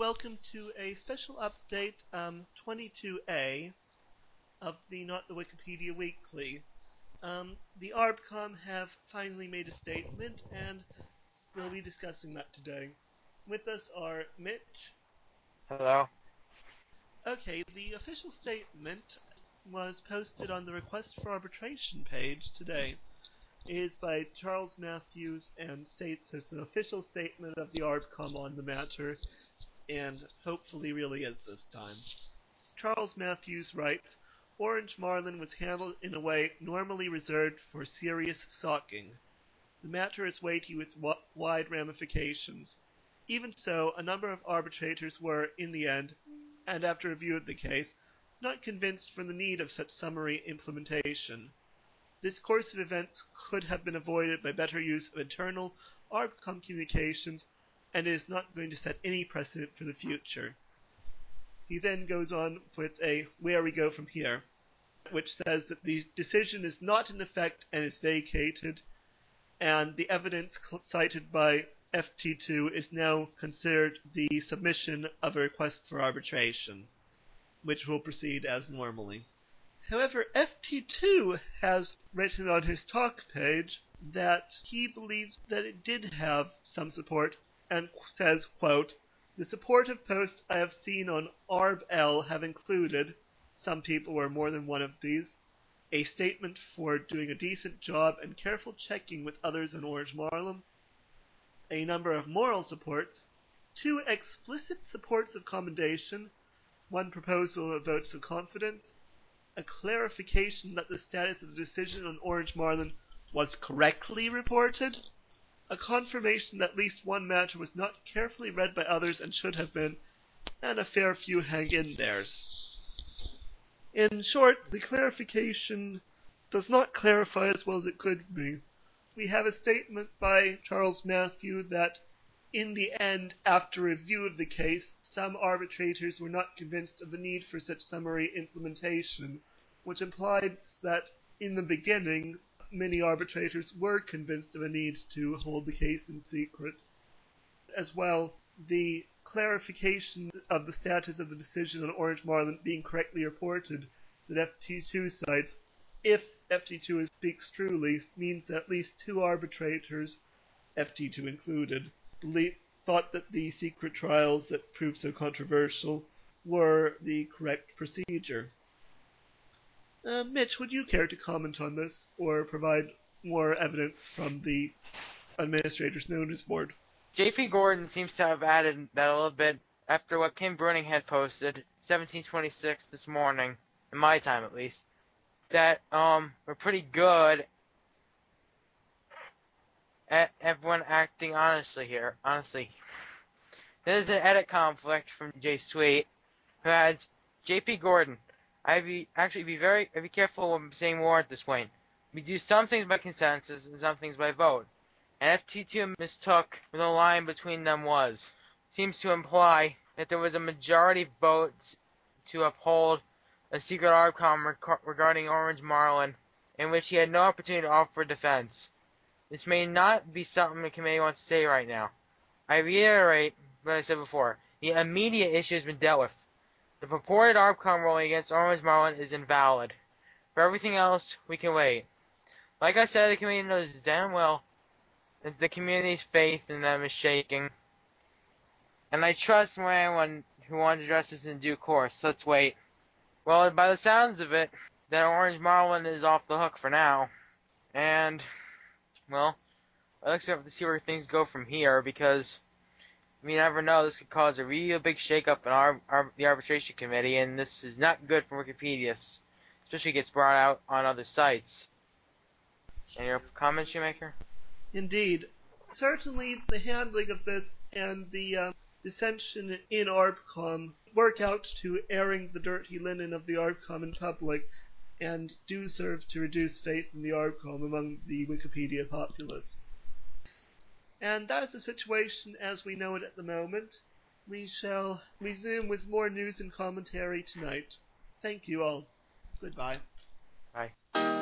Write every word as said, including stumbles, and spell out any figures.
welcome to a special update, um, twenty-two A of the Not the Wikipedia Weekly. Um, the ARBCom have finally made a statement, and we'll be discussing that today. With us are Mitch. Hello. Okay, the official statement was posted on the Request for Arbitration page today. It is by Charles Matthews and states as an official statement of the ARBCom on the matter, and hopefully really is this time. Charles Matthews writes, Orange Marlin was handled in a way normally reserved for serious stalking. The matter is weighty with w- wide ramifications. Even so, a number of arbitrators were, in the end, and after review of the case, not convinced for the need of such summary implementation. This course of events could have been avoided by better use of internal ARBCom communications, and is not going to set any precedent for the future. He then goes on with a where we go from here, which says that the decision is not in effect and is vacated, and the evidence cited by F T two is now considered the submission of a request for arbitration, which will proceed as normally. However, F T two has written on his talk page that he believes that it did have some support, and says, quote, the supportive posts I have seen on ARB-L have included, some people were more than one of these, a statement for doing a decent job and careful checking with others on Orange Marlin, a number of moral supports, two explicit supports of commendation, one proposal of votes of confidence, a clarification that the status of the decision on Orange Marlin was correctly reported, a confirmation that at least one matter was not carefully read by others and should have been, and a fair few hang-in-theres. In short, the clarification does not clarify as well as it could be. We have a statement by Charles Matthew that, in the end, after review of the case, some arbitrators were not convinced of the need for such summary implementation, which implies that, in the beginning, many arbitrators were convinced of a need to hold the case in secret. As well, the clarification of the status of the decision on Orange Marlin being correctly reported that F T two cites, if F T two speaks truly, means that at least two arbitrators, F T two included, believe, thought that the secret trials that proved so controversial were the correct procedure. Uh, Mitch, would you care to comment on this, or provide more evidence from the Administrators Notice Board? J P Gordon seems to have added that a little bit after what Kim Bruning had posted, seventeen twenty-six this morning, in my time at least, that um we're pretty good at everyone acting honestly here. Honestly, there's an edit conflict from J Sweet, who adds, J P Gordon, I'd be actually be very I'd be careful when saying more at this point. We do some things by consensus and some things by vote. And F T two mistook where the line between them was. Seems to imply that there was a majority vote to uphold a secret ARBCom rec- regarding Orange Marlin, in which he had no opportunity to offer defense. This may not be something the committee wants to say right now. I reiterate what I said before. The immediate issue has been dealt with. The purported ARBCom ruling against Orange Marlin is invalid. For everything else, we can wait. Like I said, the committee knows damn well that the community's faith in them is shaking. And I trust anyone who wants to address this in due course. Let's wait. Well, by the sounds of it, that Orange Marlin is off the hook for now. And, well, let's have to see where things go from here, because we never know. This could cause a real big shakeup in our, our the arbitration committee, and this is not good for Wikipedia, especially if it gets brought out on other sites. Any other comments, Shoemaker? Indeed. Certainly, the handling of this and the uh, dissension in ARBCom work out to airing the dirty linen of the ARBCom in public, and do serve to reduce faith in the ARBCom among the Wikipedia populace. And that is the situation as we know it at the moment. We shall resume with more news and commentary tonight. Thank you all. Goodbye. Bye.